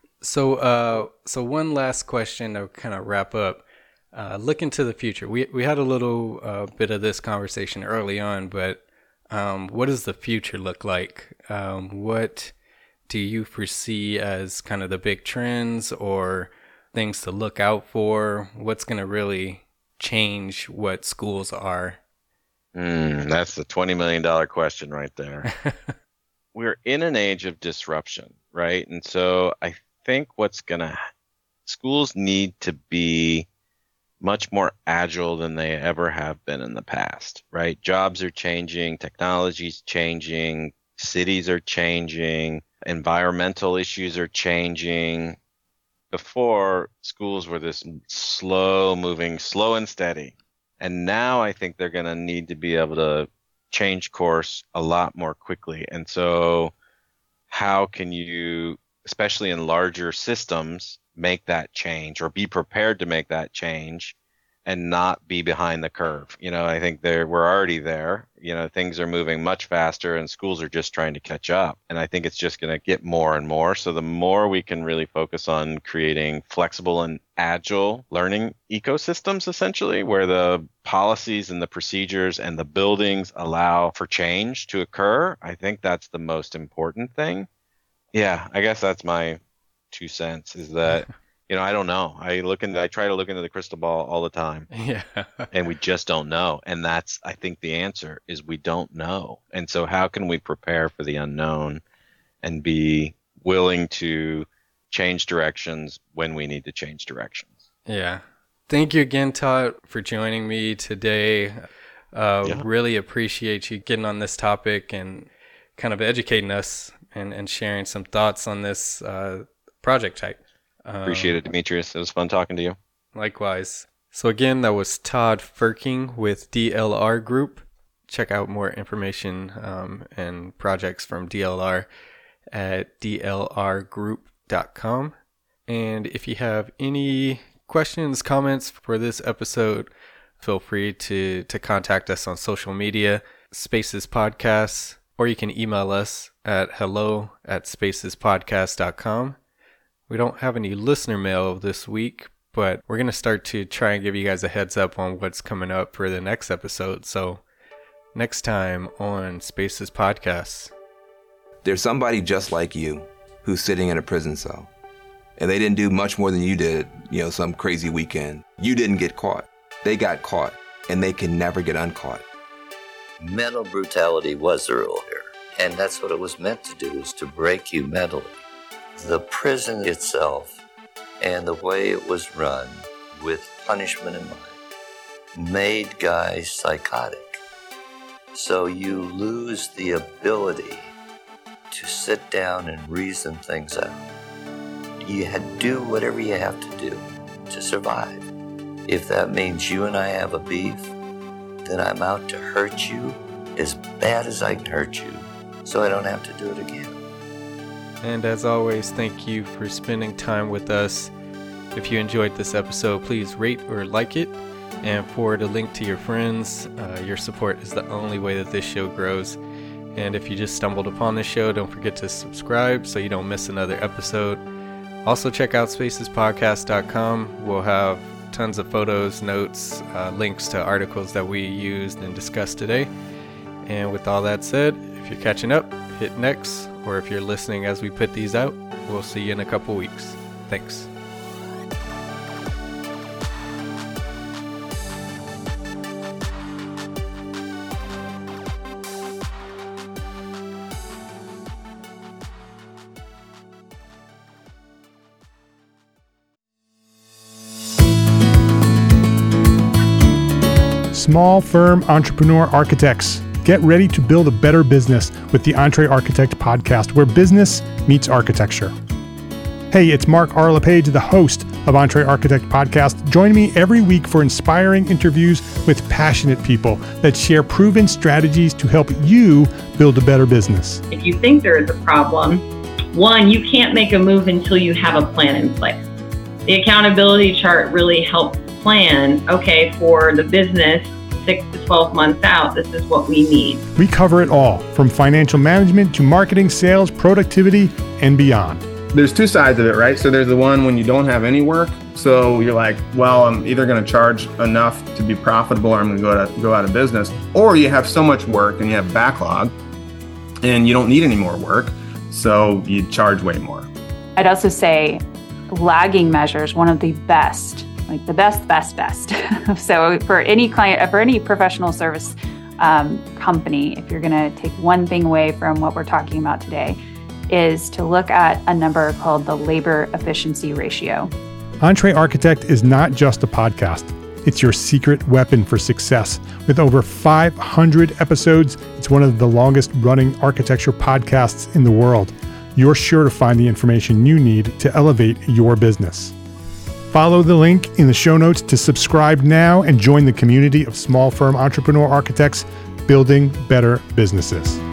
So one last question to kind of wrap up. Look into the future. We had a little bit of this conversation early on, but what does the future look like? What do you foresee as kind of the big trends or things to look out for? What's going to really change what schools are? That's the $20 million question right there. We're in an age of disruption, right? And so I think schools need to be much more agile than they ever have been in the past, right? Jobs are changing, technology's changing, cities are changing, environmental issues are changing. Before, schools were this slow and steady. And now I think they're going to need to be able to change course a lot more quickly. And so how can you, especially in larger systems, make that change or be prepared to make that change and not be behind the curve? I think we're already there. Things are moving much faster and schools are just trying to catch up. And I think it's just going to get more and more. So the more we can really focus on creating flexible and agile learning ecosystems, essentially, where the policies and the procedures and the buildings allow for change to occur, I think that's the most important thing. Yeah, I guess that's my 2 cents, is that I don't know. I try to look into the crystal ball all the time. Yeah. And we just don't know. And that's, I think the answer is we don't know. And so how can we prepare for the unknown and be willing to change directions when we need to change directions? Yeah. Thank you again, Todd, for joining me today. Really appreciate you getting on this topic and kind of educating us and sharing some thoughts on this project type. Appreciate it, Demetrius. It was fun talking to you. Likewise. So again, that was Todd Firking with DLR Group. Check out more information and projects from DLR at dlrgroup.com. And if you have any questions, comments for this episode, feel free to contact us on social media, Spaces Podcasts, or you can email us at hello@spacespodcast.com. We don't have any listener mail this week, but we're going to start to try and give you guys a heads up on what's coming up for the next episode. So next time on Spaces Podcasts. There's somebody just like you who's sitting in a prison cell, and they didn't do much more than you did, some crazy weekend. You didn't get caught. They got caught, and they can never get uncaught. Mental brutality was the rule here, and that's what it was meant to do, is to break you mentally. The prison itself and the way it was run with punishment in mind made guys psychotic. So you lose the ability to sit down and reason things out. You had to do whatever you have to do to survive. If that means you and I have a beef, then I'm out to hurt you as bad as I can hurt you so I don't have to do it again. And as always, thank you for spending time with us. If you enjoyed this episode, please rate or like it and forward a link to your friends. Your support is the only way that this show grows. And if you just stumbled upon this show, don't forget to subscribe so you don't miss another episode. Also check out spacespodcast.com. We'll have tons of photos, notes, links to articles that we used and discussed today. And with all that said, if you're catching up, hit next. Or if you're listening as we put these out, we'll see you in a couple weeks. Thanks. Small firm entrepreneur architects. Get ready to build a better business with the EntreArchitect podcast, where business meets architecture. Hey, it's Mark R. LePage, the host of EntreArchitect podcast. Join me every week for inspiring interviews with passionate people that share proven strategies to help you build a better business. If you think there is a problem, one, you can't make a move until you have a plan in place. The accountability chart really helps plan, okay, for the business 6 to 12 months out, this is what we need. We cover it all, from financial management to marketing, sales, productivity, and beyond. There's two sides of it, right? So there's the one when you don't have any work. So you're like, well, I'm either going to charge enough to be profitable or I'm going to go out of business. Or you have so much work and you have backlog and you don't need any more work. so you charge way more. I'd also say lagging measures, one of the best, like the best. So for any client, for any professional service company, if you're going to take one thing away from what we're talking about today, is to look at a number called the labor efficiency ratio. EntreArchitect is not just a podcast. It's your secret weapon for success. With over 500 episodes, it's one of the longest running architecture podcasts in the world. You're sure to find the information you need to elevate your business. Follow the link in the show notes to subscribe now and join the community of small firm entrepreneur architects building better businesses.